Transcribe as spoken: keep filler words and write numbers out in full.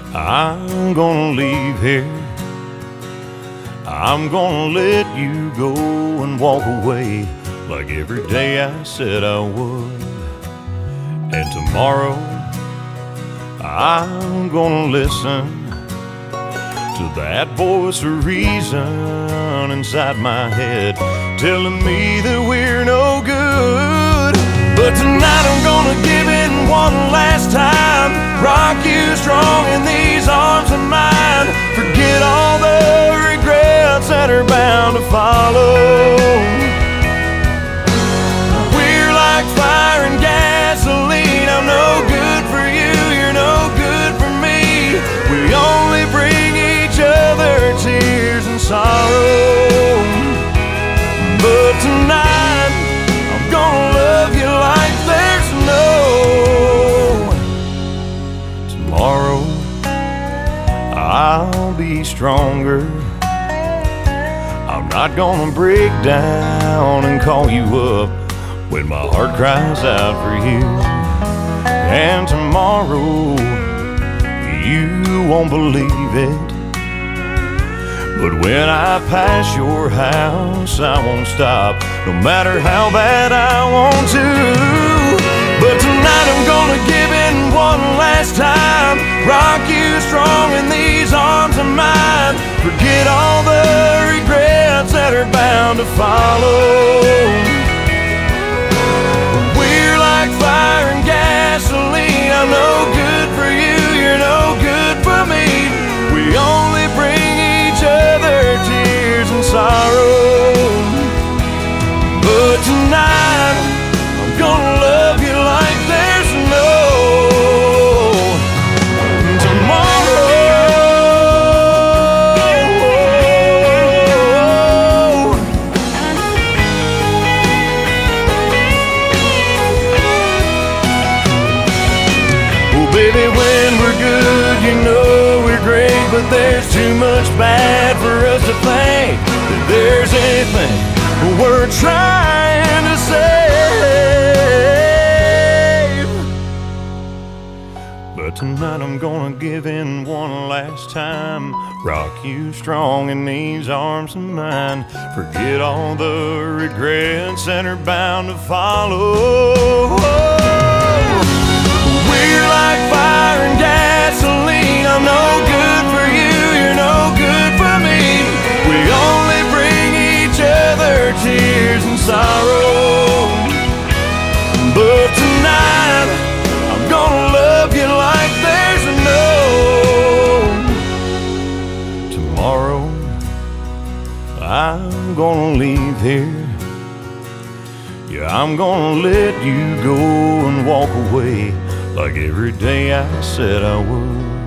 I'm gonna leave here. I'm gonna let you go and walk away like every day I said I would. And tomorrow I'm gonna listen to that voice of reason inside my head telling me that we're no good. But tonight I'm gonna give in one last time, rock you strong in these arms of mine. Forget all the regrets that are bound to follow. We're like fire and gasoline. I'm no good for you, you're no good for me. We only bring each other tears and sorrow. But tonight I'm gonna love you like there's no tomorrow. I'll be stronger. I'm not gonna break down and call you up when my heart cries out for you. And tomorrow you won't believe it, but when I pass your house I won't stop, no matter how bad I want to. But tonight I'm gonna give in one last time, rock you strong in these arms of mine. Forget all the regrets that are bound to follow. We're like fire and gasoline. I'm no good for you, you're no good for me. We only bring each other tears and sorrow. But tonight I'm gonna love you like there's no tomorrow. Oh baby, when we're good, you know we're great, but there's too much bad for us to think that there's anything we're trying to save. But tonight I'm gonna give in one last time, rock you strong in these arms of mine. Forget all the regrets that are bound to follow. We're like fire and gasoline. I'm no good for you, you're no good for me. We only bring each other tears and sorrow. But tonight I'm gonna love you like there's no tomorrow. I'm gonna leave here. Yeah, I'm gonna let you go and walk away like every day I said I would.